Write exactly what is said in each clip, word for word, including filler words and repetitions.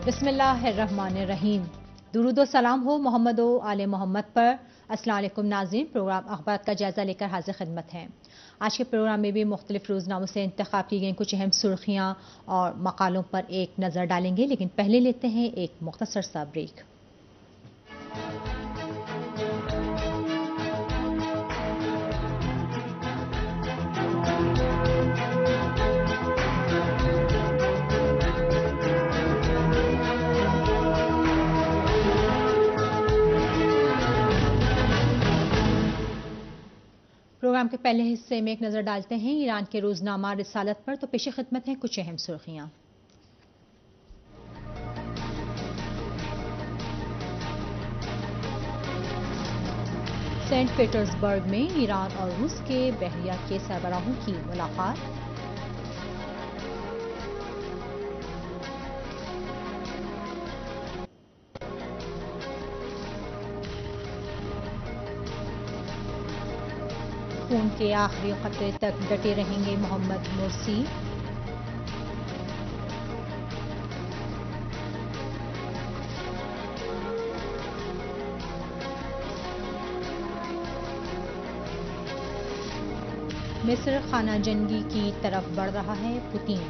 بسم اللہ الرحمن الرحیم۔ درود و سلام ہو محمد و آل محمد پر۔ السلام علیکم ناظرین، پروگرام اخبار کا جائزہ لے کر حاضر خدمت ہیں۔ آج کے پروگرام میں بھی مختلف روزناموں سے انتخاب کی گئی کچھ اہم سرخیاں اور مقالوں پر ایک نظر ڈالیں گے، لیکن پہلے لیتے ہیں ایک مختصر سا بریک۔ پروگرام کے پہلے حصے میں ایک نظر ڈالتے ہیں ایران کے روزنامہ رسالت پر، تو پیش خدمت ہیں کچھ اہم سرخیاں۔ سینٹ پیٹرز برگ میں ایران اور روس کے بحریہ کے سربراہوں کی ملاقات۔ خون کے آخری قطرے تک ڈٹے رہیں گے محمد مرسی۔ مصر خانہ جنگی کی طرف بڑھ رہا ہے پوتین۔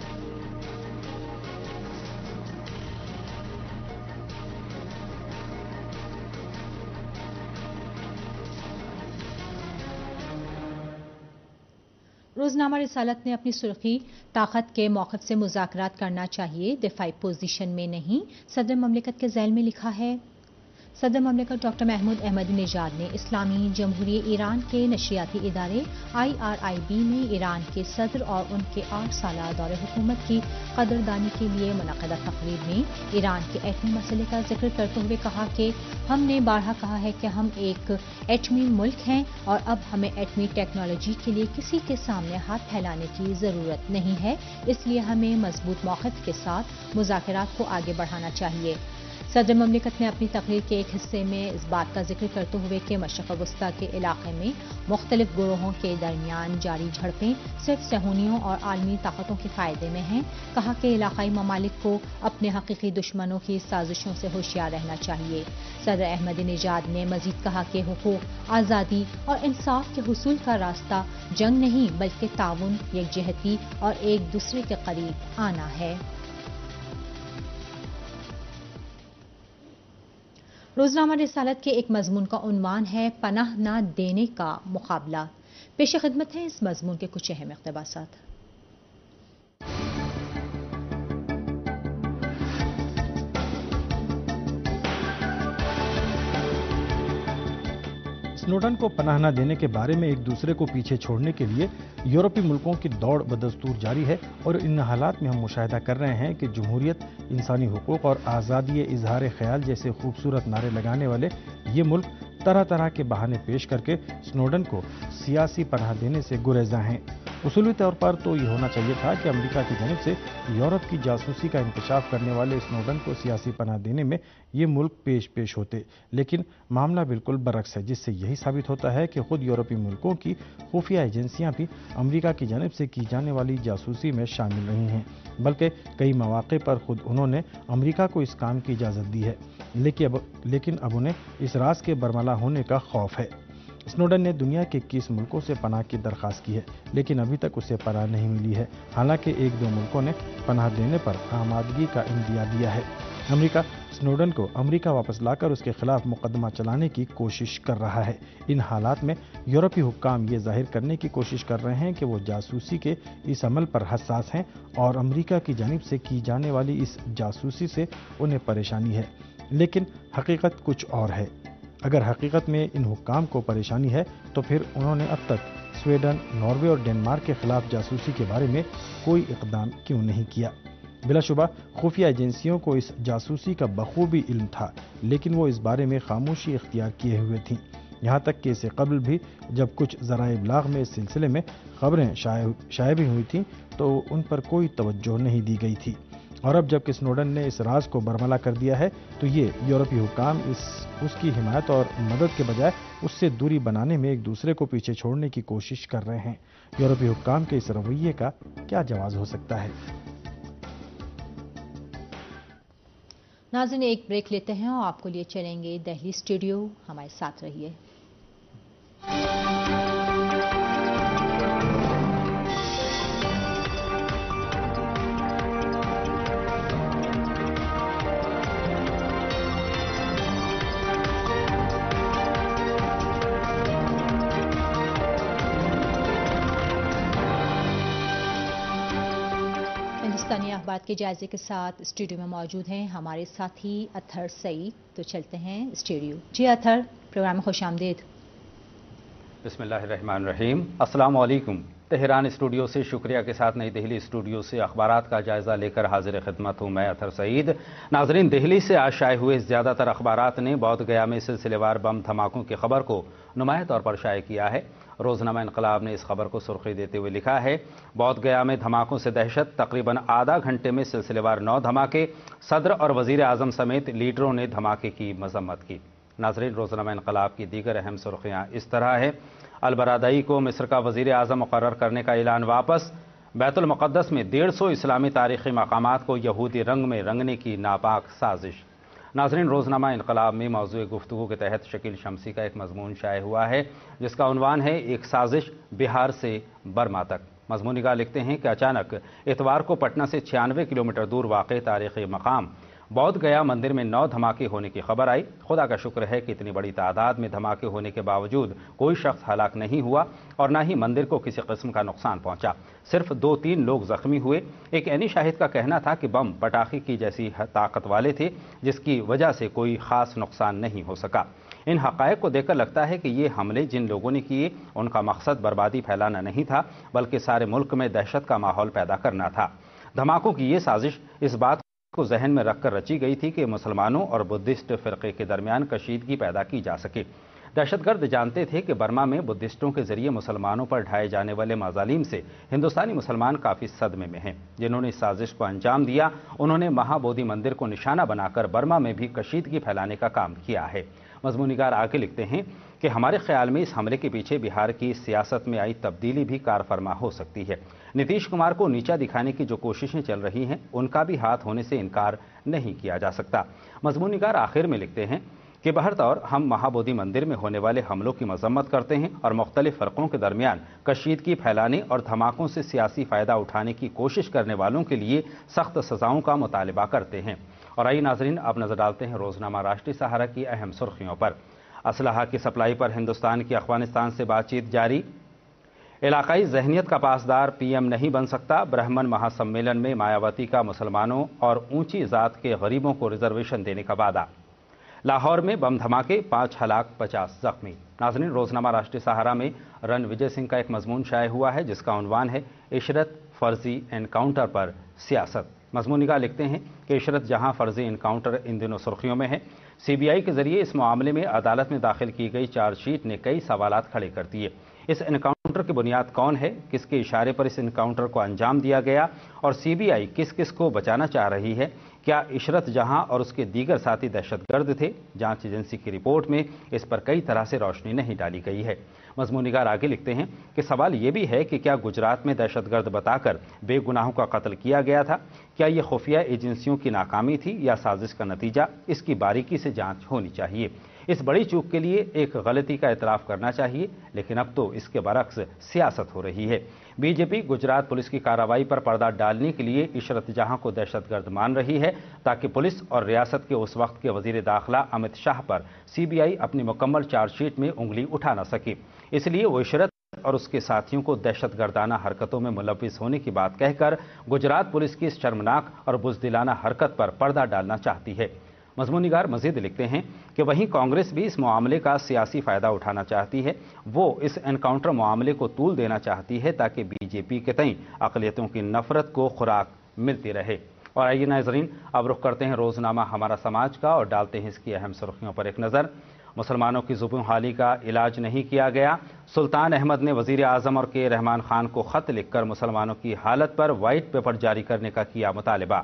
روزنامہ رسالت نے اپنی سرخی طاقت کے موقف سے مذاکرات کرنا چاہیے، دفاعی پوزیشن میں نہیں، صدر مملکت کے ذیل میں لکھا ہے۔ صدر مملکت ڈاکٹر محمود احمدی نژاد نے اسلامی جمہوریہ ایران کے نشریاتی ادارے آئی آر آئی بی میں ایران کے صدر اور ان کے آٹھ سالہ دور حکومت کی قدردانی کے لیے منعقدہ تقریب میں ایران کے ایٹمی مسئلے کا ذکر کرتے ہوئے کہا کہ ہم نے بارہا کہا ہے کہ ہم ایک ایٹمی ملک ہیں اور اب ہمیں ایٹمی ٹیکنالوجی کے لیے کسی کے سامنے ہاتھ پھیلانے کی ضرورت نہیں ہے، اس لیے ہمیں مضبوط موقف کے ساتھ مذاکرات کو آگے بڑھانا چاہیے۔ صدر مملکت نے اپنی تقریر کے ایک حصے میں اس بات کا ذکر کرتے ہوئے کہ مشرق وسطیٰ کے علاقے میں مختلف گروہوں کے درمیان جاری جھڑپیں صرف صہیونیوں اور عالمی طاقتوں کے فائدے میں ہیں، کہا کہ علاقائی ممالک کو اپنے حقیقی دشمنوں کی سازشوں سے ہوشیار رہنا چاہیے۔ صدر احمدی نژاد نے مزید کہا کہ حقوق، آزادی اور انصاف کے حصول کا راستہ جنگ نہیں بلکہ تعاون، یکجہتی اور ایک دوسرے کے قریب آنا ہے۔ روزنامہ رسالت کے ایک مضمون کا عنوان ہے پناہ نہ دینے کا مقابلہ۔ پیش خدمت ہیں اس مضمون کے کچھ اہم اقتباسات۔ سنوڈن کو پناہ نہ دینے کے بارے میں ایک دوسرے کو پیچھے چھوڑنے کے لیے یورپی ملکوں کی دوڑ بدستور جاری ہے، اور ان حالات میں ہم مشاہدہ کر رہے ہیں کہ جمہوریت، انسانی حقوق اور آزادی اظہار خیال جیسے خوبصورت نعرے لگانے والے یہ ملک طرح طرح کے بہانے پیش کر کے سنوڈن کو سیاسی پناہ دینے سے گریزاں ہیں۔ اصولی طور پر تو یہ ہونا چاہیے تھا کہ امریکہ کی جانب سے یورپ کی جاسوسی کا انکشاف کرنے والے سنوڈن کو سیاسی پناہ دینے میں یہ ملک پیش پیش ہوتے، لیکن معاملہ بالکل برعکس ہے، جس سے یہی ثابت ہوتا ہے کہ خود یورپی ملکوں کی خفیہ ایجنسیاں بھی امریکہ کی جانب سے کی جانے والی جاسوسی میں شامل رہی ہیں، بلکہ کئی مواقع پر خود انہوں نے امریکہ کو اس کام کی اجازت دی ہے، لیکن اب لیکن اب انہیں اس راز کے برملا ہونے کا خوف ہے۔ سنوڈن نے دنیا کے اکیس ملکوں سے پناہ کی درخواست کی ہے، لیکن ابھی تک اسے پناہ نہیں ملی ہے، حالانکہ ایک دو ملکوں نے پناہ دینے پر آمادگی کا اندیا دیا ہے۔ امریکہ سنوڈن کو امریکہ واپس لا کر اس کے خلاف مقدمہ چلانے کی کوشش کر رہا ہے۔ ان حالات میں یورپی حکام یہ ظاہر کرنے کی کوشش کر رہے ہیں کہ وہ جاسوسی کے اس عمل پر حساس ہیں اور امریکہ کی جانب سے کی جانے والی اس جاسوسی سے انہیں پریشانی ہے، لیکن حقیقت کچھ اور ہے۔ اگر حقیقت میں ان حکام کو پریشانی ہے تو پھر انہوں نے اب تک سویڈن، ناروے اور ڈنمارک کے خلاف جاسوسی کے بارے میں کوئی اقدام کیوں نہیں کیا؟ بلا شبہ خفیہ ایجنسیوں کو اس جاسوسی کا بخوبی علم تھا، لیکن وہ اس بارے میں خاموشی اختیار کیے ہوئے تھیں، یہاں تک کہ اس سے قبل بھی جب کچھ ذرائع ابلاغ میں اس سلسلے میں خبریں شائع بھی ہوئی تھیں تو ان پر کوئی توجہ نہیں دی گئی تھی۔ اور اب جب کہ سنوڈن نے اس راز کو برملا کر دیا ہے تو یہ یورپی حکام اس اس کی حمایت اور مدد کے بجائے اس سے دوری بنانے میں ایک دوسرے کو پیچھے چھوڑنے کی کوشش کر رہے ہیں۔ یورپی حکام کے اس رویے کا کیا جواز ہو سکتا ہے؟ नाज़रीन एक ब्रेक लेते हैं और आपको लिए चलेंगे दिल्ली स्टूडियो, हमारे साथ रहिए। हिंदुस्तानी अखबार के जायजे के साथ स्टूडियो में मौजूद हैं हमारे साथी अतहर सईद। तो चलते हैं स्टूडियो। जी अतहर, प्रोग्राम में खुशामदीद। बिस्मिल्लाहिर्रहमानिर्रहीम। अस्सलाम वालेकुम। तेहरान स्टूडियो से शुक्रिया के साथ नई दिल्ली स्टूडियो से अखबारात का जायजा लेकर हाजिर खिदमत हूँ मैं अतहर सईद। नाजरीन, दिल्ली से आज शाये हुए ज़्यादातर अखबारात ने बौद्ध गया में सिलसिलेवार बम धमाकों की खबर को नुमाया तौर पर शाये किया है। रोजनामा इनकलाब ने इस खबर को सुर्खी देते हुए लिखा है, बौद्ध गया में धमाकों से दहशत, तकरीबन आधा घंटे में सिलसिलेवार नौ धमाके, सदर और वजीर आजम समेत लीडरों ने धमाके की मजम्मत की। नाजरीन, रोजनामा इनकलाब की दीगर अहम सुर्खियाँ इस तरह है। अलबरादाई को मिस्र का वजीर आजम मुकर्रर करने का ऐलान वापस। बैतुल मुक़द्दस में डेढ़ सौ इस्लामी तारीखी मकामात को यहूदी रंग में रंगने की नापाक साजिश। नाजरीन, रोजनामा इनकलाब में मौज़ूए गुफ्तगू के तहत शकील शमसी का एक मजमून शाये हुआ है जिसका उन्वान है एक साजिश बिहार से बर्मा तक। मजमून निगाह लिखते हैं कि अचानक इतवार को पटना से छियानवे किलोमीटर दूर वाक़ तारीखी मकाम बौद्ध गया मंदिर में नौ धमाके होने की खबर आई। खुदा का शुक्र है कि इतनी बड़ी तादाद में धमाके होने के बावजूद कोई शख्स हलाक नहीं हुआ और न ही मंदिर को किसी किस्म का नुकसान पहुंचा। सिर्फ दो तीन लोग जख्मी हुए। एक ऐनी शाहिद का कहना था कि बम पटाखे की जैसी ताकत वाले थे जिसकी वजह से कोई खास नुकसान नहीं हो सका। इन हक़ाइक़ को देखकर लगता है कि ये हमले जिन लोगों ने किए उनका मकसद बर्बादी फैलाना नहीं था बल्कि सारे मुल्क में दहशत का माहौल पैदा करना था। धमाकों की ये साजिश इस बात को जहन में रखकर रची गई थी कि मुसलमानों और बुद्धिस्ट फ़िरक़े के दरमियान कशीदगी पैदा की जा सके। दहशतगर्द जानते थे कि बर्मा में बुद्धिस्टों के जरिए मुसलमानों पर ढाए जाने वाले मज़ालिम से हिंदुस्तानी मुसलमान काफ़ी सदमे में हैं। जिन्होंने इस साजिश को अंजाम दिया उन्होंने महाबोधि मंदिर को निशाना बनाकर बर्मा में भी कशीदगी फैलाने का काम किया है। मज़मूनिगार आगे लिखते हैं कि हमारे ख्याल में इस हमले के पीछे बिहार की सियासत में आई तब्दीली भी कारफरमा हो सकती है। नीतीश कुमार को नीचा दिखाने की जो कोशिशें चल रही हैं उनका भी हाथ होने से इनकार नहीं किया जा सकता। मज़मूनिगार आखिर में लिखते हैं कि बहरतौर हम महाबोधि मंदिर में होने वाले हमलों की मजम्मत करते हैं और मुख्तलिफ फ़र्क़ों के दरमियान कशीदगी फैलाने और धमाकों से सियासी फ़ायदा उठाने की कोशिश करने वालों के लिए सख्त सज़ाओं का मुतालिबा करते हैं। और आइए नाजरीन, अब नजर डालते हैं रोजनामा राष्ट्रीय सहारा की अहम सुर्खियों पर। असलहा की सप्लाई पर हिंदुस्तान की अफगानिस्तान से बातचीत जारी। इलाकाई जहनियत का पासदार पीएम नहीं बन सकता। ब्राह्मण महासम्मेलन में मायावती का मुसलमानों और ऊंची जात के गरीबों को रिजर्वेशन देने का वादा। लाहौर में बम धमाके, पांच हलाक पचास जख्मी। नाज़रीन, रोजनामा राष्ट्रीय सहारा में रन विजय सिंह का एक मजमून शाये हुआ है जिसका उन्वान है इशरत फर्जी एनकाउंटर पर सियासत। मजमून निगाह लिखते हैं कि इशरत जहां फर्जी इनकाउंटर इन दिनों सुर्खियों में है, सीबीआई के जरिए इस मामले में अदालत में दाखिल की गई चार्जशीट ने कई सवालात खड़े कर दिए। इस एनकाउंटर की बुनियाद कौन है, किसके इशारे पर इस एनकाउंटर को अंजाम दिया गया और सीबीआई किस किस को बचाना चाह रही है? क्या इशरत जहां और उसके दीगर साथी दहशतगर्द थे? जांच एजेंसी की रिपोर्ट में इस पर कई तरह से रोशनी नहीं डाली गई है। मज़मूनिगार आगे लिखते हैं कि सवाल ये भी है कि क्या गुजरात में दहशतगर्द बताकर बेगुनाहों का कत्ल किया गया था? क्या ये खुफिया एजेंसियों की नाकामी थी या साजिश का नतीजा? इसकी बारीकी से जांच होनी चाहिए। इस बड़ी चूक के लिए एक गलती का एतराफ़ करना चाहिए, लेकिन अब तो इसके बरक्स सियासत हो रही है। बीजेपी गुजरात पुलिस की कार्रवाई पर पर्दा डालने के लिए इशरत जहां को दहशतगर्द मान रही है ताकि पुलिस और रियासत के उस वक्त के वजीर दाखिला अमित शाह पर सीबीआई अपनी मुकम्मल चार्जशीट में उंगली उठा न सके। इसलिए वो इशरत और उसके साथियों को दहशतगर्दाना हरकतों में मुलविस होने की बात कहकर गुजरात पुलिस की इस शर्मनाक और बुज़दिलाना हरकत पर पर्दा डालना चाहती है। मज़मूनिगार मजीद लिखते हैं कि वहीं कांग्रेस भी इस मामले का सियासी फ़ायदा उठाना चाहती है। वो इस एनकाउंटर मामले को तूल देना चाहती है ताकि बीजेपी के तई अक़लियतों की नफ़रत को खुराक मिलती रहे। और आइए नाज़रीन, अब रुख करते हैं रोज़नामा हमारा समाज का और डालते हैं इसकी अहम सुर्खियों पर एक नज़र। मुसलमानों की ज़ुबान हाली का इलाज नहीं किया गया। सुल्तान अहमद ने वज़ीर आज़म और के रहमान खान को ख़त लिखकर मुसलमानों की हालत पर वाइट पेपर जारी करने का किया मुतालिबा।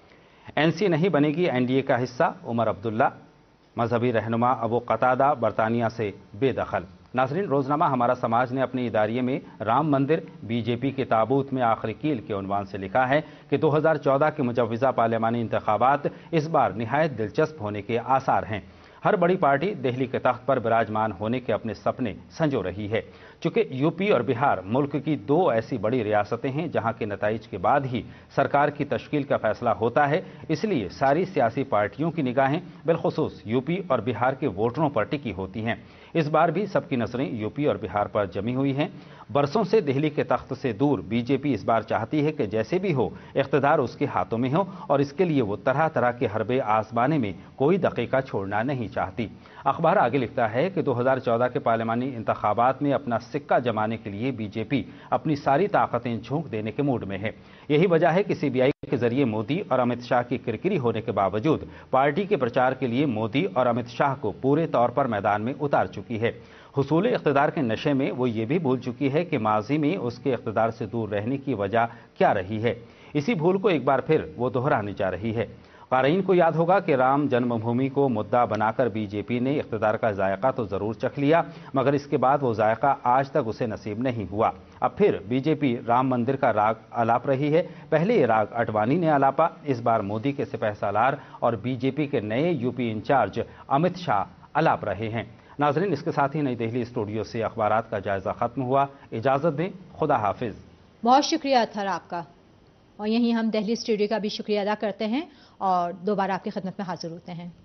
एनसी नहीं बनेगी एनडीए का हिस्सा, उमर अब्दुल्ला। मजहबी रहनुमा अबू कतादा बरतानिया से बेदखल। नाज़रीन, रोजनामा हमारा समाज ने अपने इदारिये में राम मंदिर बीजेपी के ताबूत में आखिरी कील के उन्वान से लिखा है कि दो हज़ार चौदह के मुजव्विज़ा पार्लियामानी इंतखाबात इस बार निहायत दिलचस्प होने के आसार हैं। हर बड़ी पार्टी दिल्ली के तख्त पर विराजमान होने के अपने सपने संजो रही है। चूंकि यूपी और बिहार मुल्क की दो ऐसी बड़ी रियासतें हैं जहां के नताइज के बाद ही सरकार की तश्कील का फैसला होता है, इसलिए सारी सियासी पार्टियों की निगाहें बिलखुसूस यूपी और बिहार के वोटरों पर टिकी होती हैं। इस बार भी सबकी नजरें यूपी और बिहार पर जमी हुई हैं। बरसों से दिल्ली के तख्त से दूर बीजेपी इस बार चाहती है कि जैसे भी हो इख्तिदार उसके हाथों में हो, और इसके लिए वो तरह तरह के हरबे आजमाने में कोई दकीका छोड़ना नहीं चाहती। अखबार आगे लिखता है कि दो हज़ार चौदह के पार्लियामानी इंतखाबात में अपना सिक्का जमाने के लिए बीजेपी अपनी सारी ताकतें झोंक देने के मूड में है। यही वजह है कि सीबीआई के जरिए मोदी और अमित शाह की किरकिरी होने के बावजूद पार्टी के प्रचार के लिए मोदी और अमित शाह को पूरे तौर पर मैदान में उतार चुकी है। हुसूल इख्तिदार के नशे में वो ये भी भूल चुकी है कि माजी में उसके इख्तिदार से दूर रहने की वजह क्या रही है। इसी भूल को एक बार फिर वो दोहराने जा रही है। क़ारीन को याद होगा कि राम जन्मभूमि को मुद्दा बनाकर बीजेपी ने इख्तिदार का जायका तो ज़रूर चख लिया, मगर इसके बाद वो जायका आज तक उसे नसीब नहीं हुआ। अब फिर बीजेपी राम मंदिर का राग आलाप रही है। पहले ये राग अडवाणी ने आलापा, इस बार मोदी के सिपहसालार और बीजेपी के नए यूपी इंचार्ज अमित शाह आलाप रहे हैं। नाजरीन, इसके साथ ही नई दिल्ली स्टूडियो से अखबारात का जायजा खत्म हुआ। इजाज़त दें, खुदा हाफिज। बहुत शुक्रिया अतहर आपका, और यहीं हम दिल्ली स्टूडियो का भी शुक्रिया अदा करते हैं और दोबारा आपकी खिदमत में हाजिर होते हैं।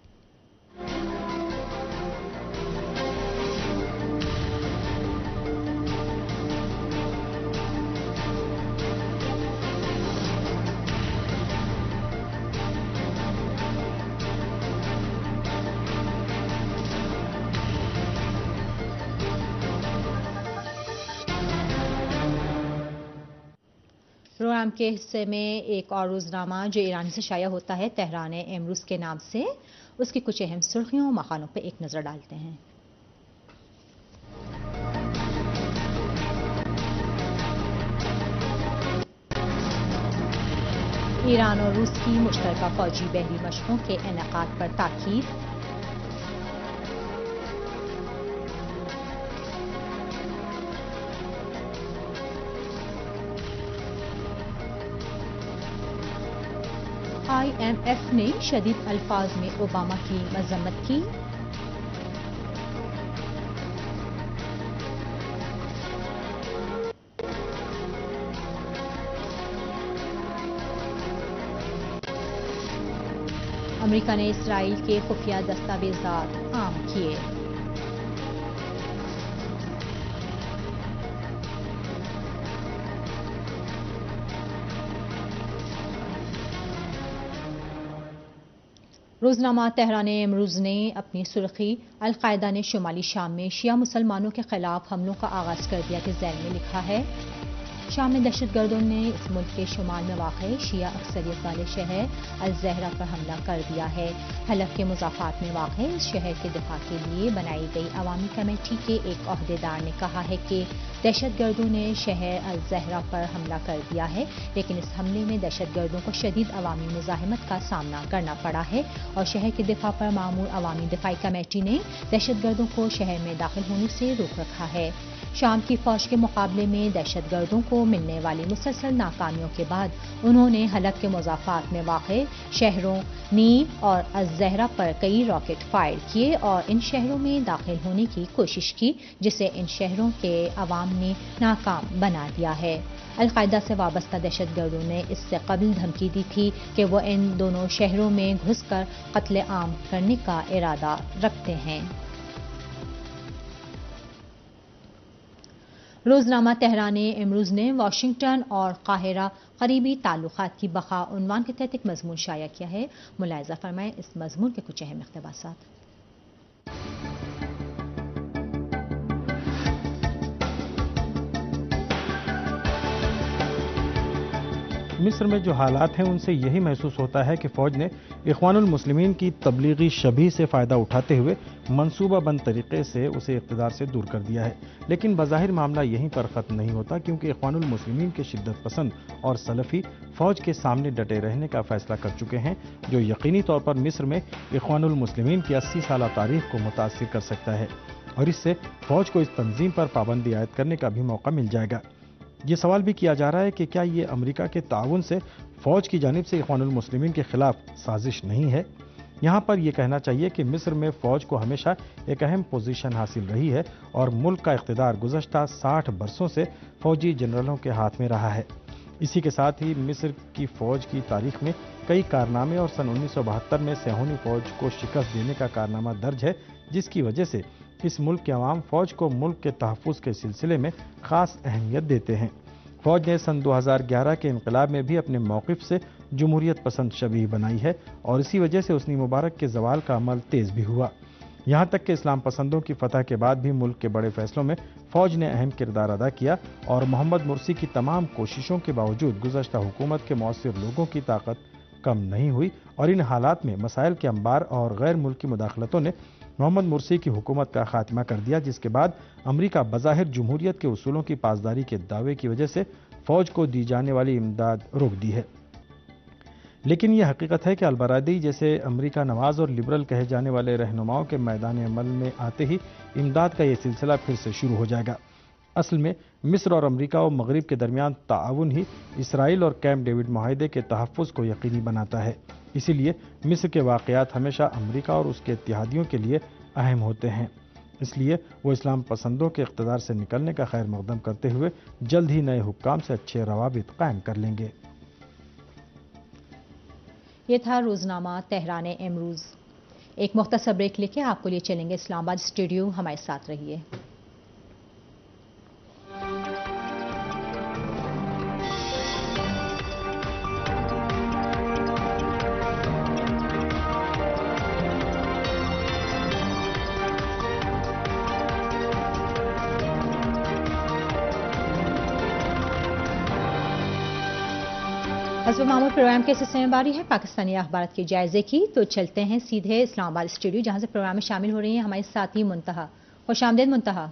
प्रोग्राम के हिस्से में एक और रोजनामा जो ईरान से शाया होता है, तेहरान इमरूज के नाम से, उसकी कुछ अहम सुर्खियों और मकालों पर एक नज़र डालते हैं। ईरान और रूस की मुश्तरका फौजी बहरी मशकों के इनेकाद पर ताकीद। आई एम एफ ने शदीद अल्फाज में ओबामा की मजम्मत की। अमेरिका ने इसराइल के खुफिया दस्तावेजात आम किए। रोजनामा तेहरान इमरूज ने अपनी सुर्खी अल-कायदा ने शुमाली शाम में शिया मुसलमानों के खिलाफ हमलों का आगाज कर दिया के ज़ैल में लिखा है, शाम में दहशतगर्दों ने इस मुल्क के शुमाल में वाक़ शिया अक्सरियत वाले शहर अल-ज़हरा पर हमला कर दिया है। हलफ के मुज़ाफ़ात में वाक़ इस शहर के दिफा के लिए बनाई गई अवामी कमेटी के एक अहदेदार ने कहा है कि दहशतगर्दों ने शहर अल-ज़हरा पर हमला कर दिया है, लेकिन इस हमले में दहशतगर्दों को शदीद अवामी मुज़ाहमत का सामना करना पड़ा है और शहर के दिफा पर मामूर अवामी दिफाई कमेटी ने दहशतगर्दों को शहर में दाखिल होने से रोक रखा है। शाम की फौज के मुकाबले में दहशतगर्दों को मिलने वाली मुसलसल नाकामियों के बाद उन्होंने हलफ के मुज़ाफ़ात में वाक़े शहरों नीव और अल-ज़हरा पर कई रॉकेट फायर किए और इन शहरों में दाखिल होने की कोशिश की, जिसे इन शहरों के अवाम ने नाकाम बना दिया है। अल-कायदा से वाबस्ता दहशतगर्दों ने इससे कबल धमकी दी थी कि वो इन दोनों शहरों में घुसकर कत्ले आम करने का इरादा रखते हैं। रोजनामा तेहरान इमरूज ने वाशिंगटन और काहिरा करीबी ताल्लुकात की बका उन्वान के तहत एक मजमून शाया किया है। मुलाहिजा फरमाएं इस मजमून के कुछ अहम इक़्तिबासात। मिस्र में जो हालात हैं उनसे यही महसूस होता है कि फौज ने इख्वानुल मुस्लिमीन की तबलीगी शबीह से फ़ायदा उठाते हुए मनसूबाबंद तरीके से उसे इक़्तिदार से दूर कर दिया है। लेकिन बज़ाहिर मामला यहीं पर ख़त्म नहीं होता, क्योंकि इख्वानुल मुस्लिमीन के शिद्दत पसंद और सलफ़ी फ़ौज के सामने डटे रहने का फ़ैसला कर चुके हैं, जो यकीनी तौर पर मिस्र में इख्वानुल मुस्लिमीन की अस्सी साल तारीख़ को मुतासिर कर सकता है। اور اس سے فوج کو اس تنظیم پر پابندی عائد کرنے کا بھی موقع مل جائے گا۔ یہ سوال بھی کیا جا رہا ہے کہ کیا یہ امریکہ کے تعاون سے فوج کی جانب سے اخوان المسلمین کے خلاف سازش نہیں ہے؟ یہاں پر یہ کہنا چاہیے کہ مصر میں فوج کو ہمیشہ ایک اہم پوزیشن حاصل رہی ہے اور ملک کا اقتدار گزشتہ ساٹھ برسوں سے فوجی جنرلوں کے ہاتھ میں رہا ہے۔ اسی کے ساتھ ہی مصر کی فوج کی تاریخ میں کئی کارنامے اور سن انیس سو بہتر میں صہیونی فوج کو شکست دینے کا کارنامہ درج ہے، جس کی وجہ سے اس ملک کے عوام فوج کو ملک کے تحفظ کے سلسلے میں خاص اہمیت دیتے ہیں۔ فوج نے سن دو ہزار گیارہ کے انقلاب میں بھی اپنے موقف سے جمہوریت پسند شبیہ بنائی ہے اور اسی وجہ سے حسنی مبارک کے زوال کا عمل تیز بھی ہوا۔ یہاں تک کہ اسلام پسندوں کی فتح کے بعد بھی ملک کے بڑے فیصلوں میں فوج نے اہم کردار ادا کیا اور محمد مرسی کی تمام کوششوں کے باوجود گزشتہ حکومت کے مؤثر لوگوں کی طاقت کم نہیں ہوئی اور ان حالات میں مسائل کے انبار اور غیر ملکی مداخلتوں نے محمد مرسی کی حکومت کا خاتمہ کر دیا، جس کے بعد امریکہ بظاہر جمہوریت کے اصولوں کی پاسداری کے دعوے کی وجہ سے فوج کو دی جانے والی امداد روک دی ہے۔ لیکن یہ حقیقت ہے کہ البرادعی جیسے امریکہ نواز اور لبرل کہے جانے والے رہنماؤں کے میدان عمل میں آتے ہی امداد کا یہ سلسلہ پھر سے شروع ہو جائے گا۔ اصل میں مصر اور امریکہ و مغرب کے درمیان تعاون ہی اسرائیل اور کیمپ ڈیوڈ معاہدے کے تحفظ کو یقینی بناتا ہے۔ اسی لیے مصر کے واقعات ہمیشہ امریکہ اور اس کے اتحادیوں کے لیے اہم ہوتے ہیں۔ اس لیے وہ اسلام پسندوں کے اقتدار سے نکلنے کا خیر مقدم کرتے ہوئے جلد ہی نئے حکام سے اچھے روابط قائم کر لیں گے۔ یہ تھا روزنامہ تہران امروز۔ ایک مختصر بریک لے کے آپ کو لیے چلیں گے اسلام آباد اسٹوڈیو، ہمارے ساتھ رہیے۔ حسب معمول پروگرام کے سلسلے میں باری ہے پاکستانی اخبارات کے جائزے کی، تو چلتے ہیں سیدھے اسلام آباد اسٹوڈیو جہاں سے پروگرام میں شامل ہو رہی ہیں ہمارے ساتھی منتہا۔ خوش آمدید منتہا۔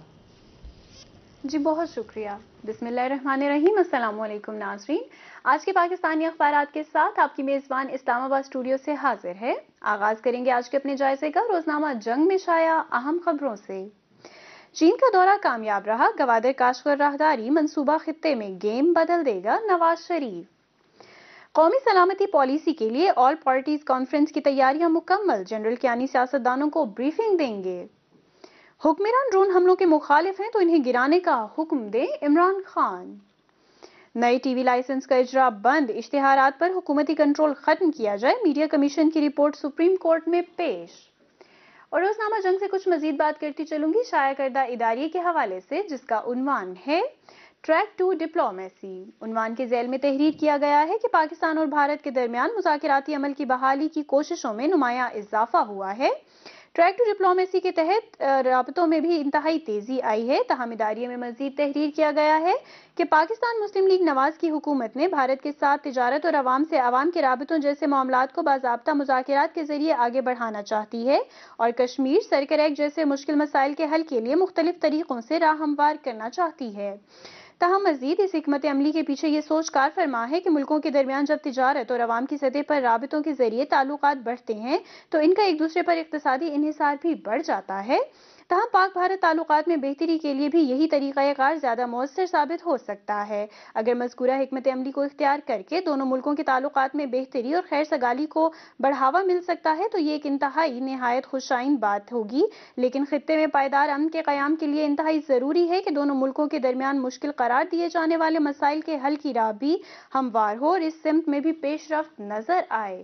جی بہت شکریہ۔ بسم اللہ الرحمن الرحیم۔ السلام علیکم ناظرین، آج کے پاکستانی اخبارات کے ساتھ آپ کی میزبان اسلام آباد اسٹوڈیو سے حاضر ہے۔ آغاز کریں گے آج کے اپنے جائزے کا روزنامہ جنگ میں شائع اہم خبروں سے۔ چین کا دورہ کامیاب رہا، گوادر کاشغر راہداری منصوبہ خطے میں گیم بدل دے گا نواز شریف۔ قومی سلامتی پالیسی کے لیے آل پارٹیز کانفرنس کی تیاریاں مکمل، جنرل کیانی سیاستدانوں کو بریفنگ دیں گے۔ حکمران ڈرون حملوں کے مخالف ہیں تو انہیں گرانے کا حکم دیں عمران خان۔ نئے ٹی وی لائسنس کا اجرا بند، اشتہارات پر حکومتی کنٹرول ختم کیا جائے، میڈیا کمیشن کی رپورٹ سپریم کورٹ میں پیش۔ اور روزنامہ جنگ سے کچھ مزید بات کرتی چلوں گی شائع کردہ اداریے کے حوالے سے، جس کا عنوان ہے ٹریک ٹو ڈپلومیسی۔ عنوان کے ذیل میں تحریر کیا گیا ہے کہ پاکستان اور بھارت کے درمیان مذاکراتی عمل کی بحالی کی کوششوں میں نمایاں اضافہ ہوا ہے۔ ٹریک ٹو ڈپلومیسی کے تحت رابطوں میں بھی انتہائی تیزی آئی ہے۔ تاہم اداریے میں مزید تحریر کیا گیا ہے کہ پاکستان مسلم لیگ نواز کی حکومت نے بھارت کے ساتھ تجارت اور عوام سے عوام کے رابطوں جیسے معاملات کو باضابطہ مذاکرات کے ذریعے آگے بڑھانا چاہتی ہے اور کشمیر سرکر ایکٹ جیسے مشکل مسائل کے حل کے لیے مختلف طریقوں سے راہ ہموار کرنا چاہتی ہے۔ تاہم مزید اس حکمت عملی کے پیچھے یہ سوچ کار فرما ہے کہ ملکوں کے درمیان جب تجارت اور عوام کی سطح پر رابطوں کے ذریعے تعلقات بڑھتے ہیں تو ان کا ایک دوسرے پر اقتصادی انحصار بھی بڑھ جاتا ہے۔ تاہم پاک بھارت تعلقات میں بہتری کے لیے بھی یہی طریقہ کار زیادہ مؤثر ثابت ہو سکتا ہے۔ اگر مذکورہ حکمت عملی کو اختیار کر کے دونوں ملکوں کے تعلقات میں بہتری اور خیر سگالی کو بڑھاوا مل سکتا ہے تو یہ ایک انتہائی نہایت خوشائن بات ہوگی، لیکن خطے میں پائیدار امن کے قیام کے لیے انتہائی ضروری ہے کہ دونوں ملکوں کے درمیان مشکل قرار دیے جانے والے مسائل کے حل کی راہ بھی ہموار ہو اور اس سمت میں بھی پیش رفت نظر آئے۔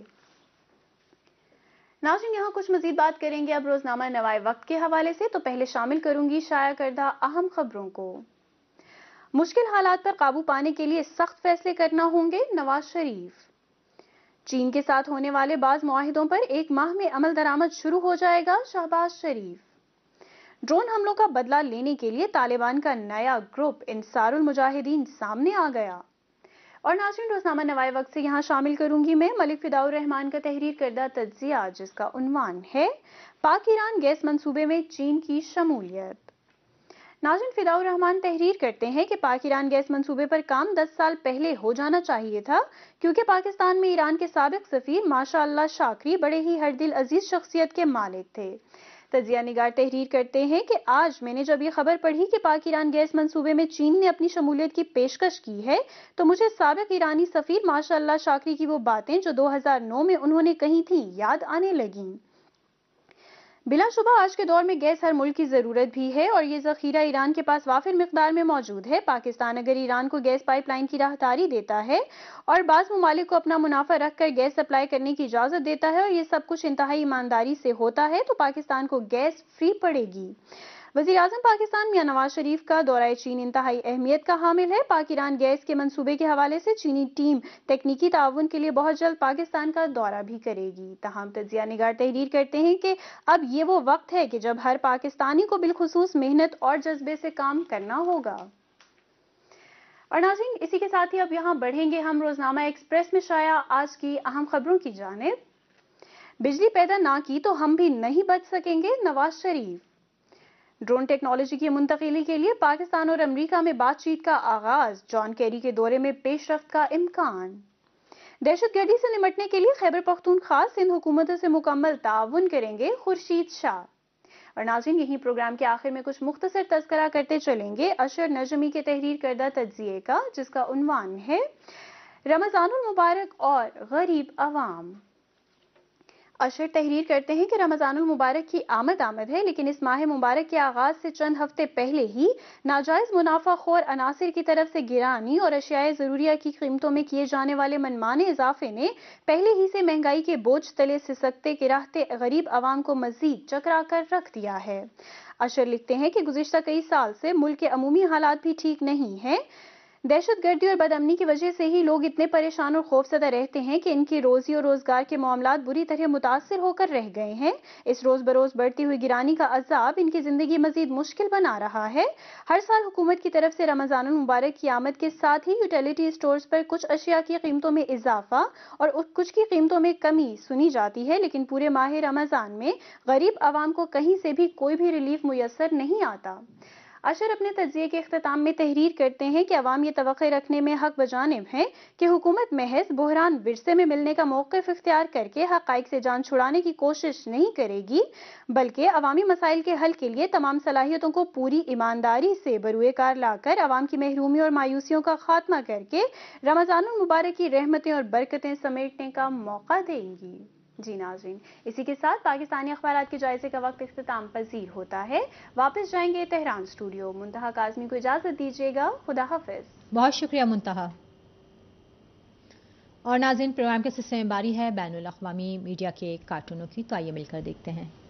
ناظرین، یہاں کچھ مزید بات کریں گے اب روزنامہ نوائے وقت کے حوالے سے، تو پہلے شامل کروں گی شائع کردہ اہم خبروں کو۔ مشکل حالات پر قابو پانے کے لیے سخت فیصلے کرنا ہوں گے نواز شریف۔ چین کے ساتھ ہونے والے بعض معاہدوں پر ایک ماہ میں عمل درآمد شروع ہو جائے گا شہباز شریف۔ ڈرون حملوں کا بدلہ لینے کے لیے طالبان کا نیا گروپ انصار المجاہدین سامنے آ گیا۔ اور ناظرین، روزنامہ نوائے وقت سے یہاں شامل کروں گی میں ملک فداء الرحمان کا تحریر کردہ تجزیہ، جس کا عنوان ہے پاک ایران گیس منصوبے میں چین کی شمولیت۔ ناظرین، فداء الرحمان تحریر کرتے ہیں کہ پاک ایران گیس منصوبے پر کام دس سال پہلے ہو جانا چاہیے تھا، کیونکہ پاکستان میں ایران کے سابق سفیر ماشاء اللہ شاکری بڑے ہی ہر دل عزیز شخصیت کے مالک تھے۔ تجزیہ نگار تحریر کرتے ہیں کہ آج میں نے جب یہ خبر پڑھی کہ پاک ایران گیس منصوبے میں چین نے اپنی شمولیت کی پیشکش کی ہے تو مجھے سابق ایرانی سفیر ماشاء اللہ شاکری کی وہ باتیں جو دو ہزار نو میں انہوں نے کہی تھیں یاد آنے لگیں۔ بلا شبہ آج کے دور میں گیس ہر ملک کی ضرورت بھی ہے اور یہ ذخیرہ ایران کے پاس وافر مقدار میں موجود ہے۔ پاکستان اگر ایران کو گیس پائپ لائن کی راہداری دیتا ہے اور بعض ممالک کو اپنا منافع رکھ کر گیس سپلائی کرنے کی اجازت دیتا ہے اور یہ سب کچھ انتہائی ایمانداری سے ہوتا ہے تو پاکستان کو گیس فری پڑے گی۔ وزیر اعظم پاکستان میاں نواز شریف کا دورہ چین انتہائی اہمیت کا حامل ہے۔ پاک ایران گیس کے منصوبے کے حوالے سے چینی ٹیم تکنیکی تعاون کے لیے بہت جلد پاکستان کا دورہ بھی کرے گی۔ تاہم تجزیہ نگار تحریر کرتے ہیں کہ اب یہ وہ وقت ہے کہ جب ہر پاکستانی کو بالخصوص محنت اور جذبے سے کام کرنا ہوگا۔ اور ناظرین، اسی کے ساتھ ہی اب یہاں بڑھیں گے ہم روزنامہ ایکسپریس میں شائع آج کی اہم خبروں کی جانب۔ بجلی پیدا نہ کی تو ہم بھی نہیں بچ سکیں گے، نواز شریف۔ ڈرون ٹیکنالوجی کی منتقلی کے لیے پاکستان اور امریکہ میں بات چیت کا آغاز، جان کیری کے دورے میں پیش رفت کا امکان۔ دہشت گردی سے نمٹنے کے لیے خیبر پختونخوا سندھ حکومتوں سے مکمل تعاون کریں گے، خورشید شاہ۔ اور ناظرین، یہی پروگرام کے آخر میں کچھ مختصر تذکرہ کرتے چلیں گے اشر نجمی کے تحریر کردہ تجزیے کا، جس کا عنوان ہے رمضان المبارک اور غریب عوام۔ اشر تحریر کرتے ہیں کہ رمضان المبارک کی آمد آمد ہے، لیکن اس ماہ مبارک کے آغاز سے چند ہفتے پہلے ہی ناجائز منافع خور عناصر کی طرف سے گرانی اور اشیاء ضروریہ کی قیمتوں میں کیے جانے والے منمانے اضافے نے پہلے ہی سے مہنگائی کے بوجھ تلے سسکتے گراہتے غریب عوام کو مزید چکرا کر رکھ دیا ہے۔ اشر لکھتے ہیں کہ گزشتہ کئی سال سے ملک کے عمومی حالات بھی ٹھیک نہیں ہیں۔ دہشت گردی اور بدامنی کی وجہ سے ہی لوگ اتنے پریشان اور خوفزدہ رہتے ہیں کہ ان کی روزی اور روزگار کے معاملات بری طرح متاثر ہو کر رہ گئے ہیں۔ اس روز بروز بڑھتی ہوئی گرانی کا عذاب ان کی زندگی مزید مشکل بنا رہا ہے۔ ہر سال حکومت کی طرف سے رمضان المبارک کی آمد کے ساتھ ہی یوٹیلیٹی اسٹورز پر کچھ اشیاء کی قیمتوں میں اضافہ اور کچھ کی قیمتوں میں کمی سنی جاتی ہے، لیکن پورے ماہ رمضان میں غریب عوام کو کہیں سے بھی کوئی بھی ریلیف میسر نہیں آتا۔ اشر اپنے تجزیے کے اختتام میں تحریر کرتے ہیں کہ عوام یہ توقع رکھنے میں حق بجانب ہیں کہ حکومت محض بحران ورثے میں ملنے کا موقف اختیار کر کے حقائق سے جان چھڑانے کی کوشش نہیں کرے گی، بلکہ عوامی مسائل کے حل کے لیے تمام صلاحیتوں کو پوری ایمانداری سے بروئے کار لا کر عوام کی محرومی اور مایوسیوں کا خاتمہ کر کے رمضان المبارک کی رحمتیں اور برکتیں سمیٹنے کا موقع دیں گی۔ جی ناظرین، اسی کے ساتھ پاکستانی اخبارات کے جائزے کا وقت اختتام پذیر ہوتا ہے۔ واپس جائیں گے تہران اسٹوڈیو۔ منتہا کاظمی کو اجازت دیجیے گا، خدا حافظ۔ بہت شکریہ منتہا۔ اور ناظرین، پروگرام کے سلسلے میں باری ہے بین الاقوامی میڈیا کے کارٹونوں کی، تو آئیے مل کر دیکھتے ہیں۔